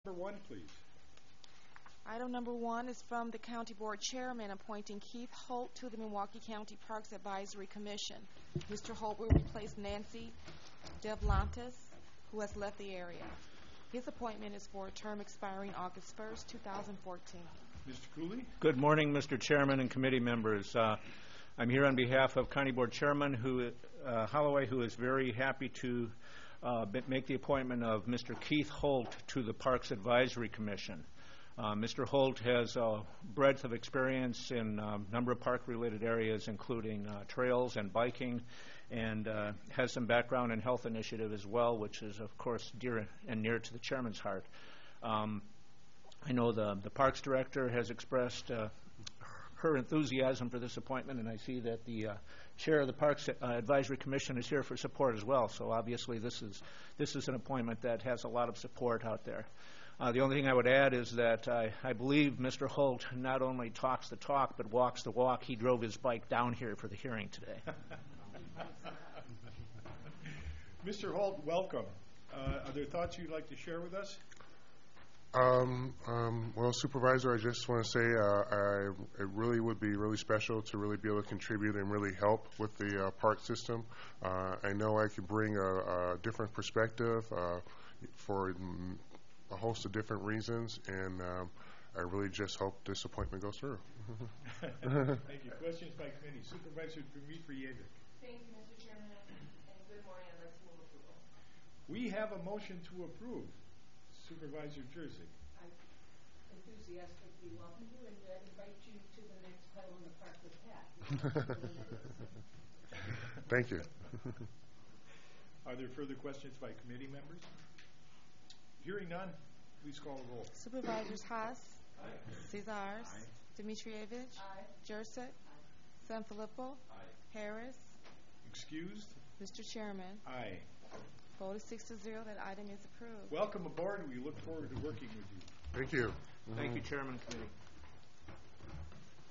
Number 1, please. Item number 1 is from the County Board Chairman appointing Keith Holt to the Milwaukee County Parks Advisory Commission. Mr. Holt will replace Nancy Devlantis, who has left the area. His appointment is for a term expiring August 1st, 2014. Mr. Cooley? Good morning, Mr. Chairman and committee members. I'm here on behalf of County Board Chairman Holloway, who is very happy to make the appointment of Mr. Keith Holt to the Parks Advisory Commission. Mr. Holt has a breadth of experience in a number of park-related areas, including trails and biking, and has some background in health initiative as well, which is, of course, dear and near to the chairman's heart. I know the Parks Director has expressed her enthusiasm for this appointment, and I see that the chair of the Parks Advisory Commission is here for support as well. So obviously this is an appointment that has a lot of support out there. The only thing I would add is that I believe Mr. Holt not only talks the talk but walks the walk. He drove his bike down here for the hearing today. Mr. Holt, welcome. Are there thoughts you'd like to share with us? Well, Supervisor, I just want to say it really would be really special to really be able to contribute and really help with the park system. I know I could bring a different perspective for a host of different reasons, and I really just hope this appointment goes through. Thank you. Questions by committee. Supervisor Dimitrijevic. Thank you, Mr. Chairman, and good morning. I'd like to move approval. We have a motion to approve. Supervisor Jersey. I enthusiastically welcome you and invite you to the next title in the Park with Pat. Thank you. Are there further questions by committee members? Hearing none, please call the roll. Supervisors Haas, Cesars, Dimitrievich, Jurcik, Sanfilippo, Harris. Excused? Mr. Chairman, Aye. vote is 6-0. That item is approved. Welcome aboard. We look forward to working with you. Thank you. Thank you, Chairman, committee.